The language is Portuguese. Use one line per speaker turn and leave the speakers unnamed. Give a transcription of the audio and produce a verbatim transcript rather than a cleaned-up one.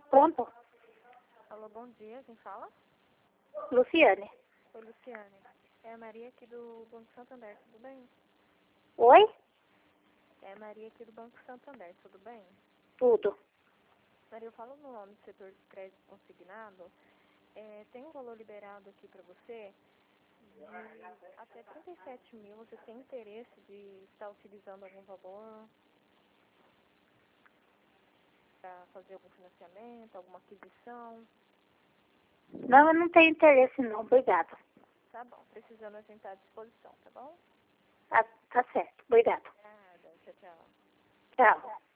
Pronto.
Alô, bom dia, quem fala?
Luciane.
Oi, Luciane. É a Maria aqui do Banco Santander, tudo bem?
Oi?
É a Maria aqui do Banco Santander, tudo bem?
Tudo.
Maria, eu falo no nome do setor de crédito consignado. É, tem um valor liberado aqui para você de até trinta e sete mil. Você tem interesse de estar utilizando algum valor para fazer algum financiamento, alguma aquisição?
Não, eu não tenho interesse não, obrigado.
Tá bom, precisando a gente está à disposição, tá bom?
Ah, tá certo, obrigado.
Obrigada, tchau, tchau.
Tchau.